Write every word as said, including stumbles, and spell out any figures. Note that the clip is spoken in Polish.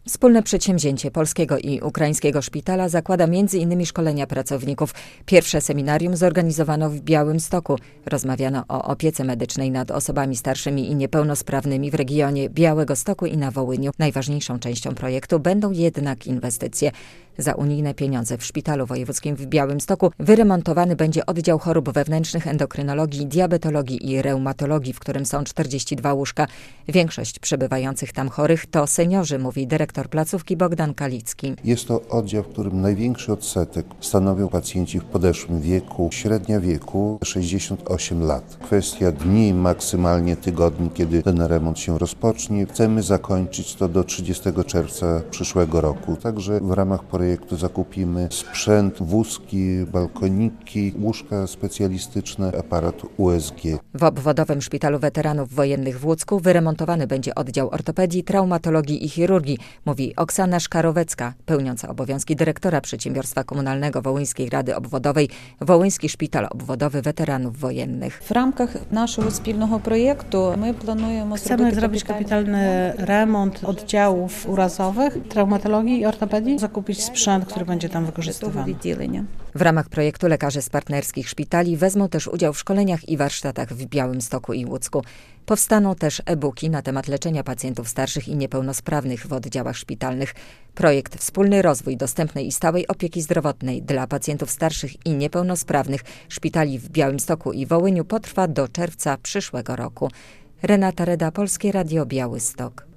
Wspólne przedsięwzięcie polskiego i ukraińskiego szpitala zakłada między innymi szkolenia pracowników. Pierwsze seminarium zorganizowano w Białymstoku. Rozmawiano o opiece medycznej nad osobami starszymi i niepełnosprawnymi w regionie Białegostoku i na Wołyniu. Najważniejszą częścią projektu będą jednak inwestycje. Za unijne pieniądze w Szpitalu Wojewódzkim w Białymstoku wyremontowany będzie oddział chorób wewnętrznych, endokrynologii, diabetologii i reumatologii, w którym są czterdzieści dwa łóżka. Większość przebywających tam chorych to seniorzy, mówi dyrektor placówki Bogdan Kalicki. Jest to oddział, w którym największy odsetek stanowią pacjenci w podeszłym wieku, średnia wieku sześćdziesiąt osiem lat. Kwestia dni, maksymalnie tygodni, kiedy ten remont się rozpocznie. Chcemy zakończyć to do trzydziestego czerwca przyszłego roku. Także w ramach projektu zakupimy sprzęt, wózki, balkoniki, łóżka specjalistyczne, aparat U S G. W obwodowym Szpitalu Weteranów Wojennych w Łódzku wyremontowany będzie oddział ortopedii, traumatologii i chirurgii, mówi Oksana Szkarowecka, pełniąca obowiązki dyrektora Przedsiębiorstwa Komunalnego Wołyńskiej Rady Obwodowej Wołyński Szpital Obwodowy Weteranów Wojennych. W ramach naszego wspólnego projektu my planujemy Chcemy zrobić kapitalny remont oddziałów urazowych, traumatologii i ortopedii, zakupić sprzęt, który będzie tam wykorzystywany. W ramach projektu lekarze z partnerskich szpitali wezmą też udział w szkoleniach i warsztatach w Białymstoku i Łódzku. Powstaną też e-booki na temat leczenia pacjentów starszych i niepełnosprawnych w oddziałach szpitalnych. Projekt Wspólny rozwój dostępnej i stałej opieki zdrowotnej dla pacjentów starszych i niepełnosprawnych szpitali w Białymstoku i Wołyniu potrwa do czerwca przyszłego roku. Renata Reda, Polskie Radio Białystok.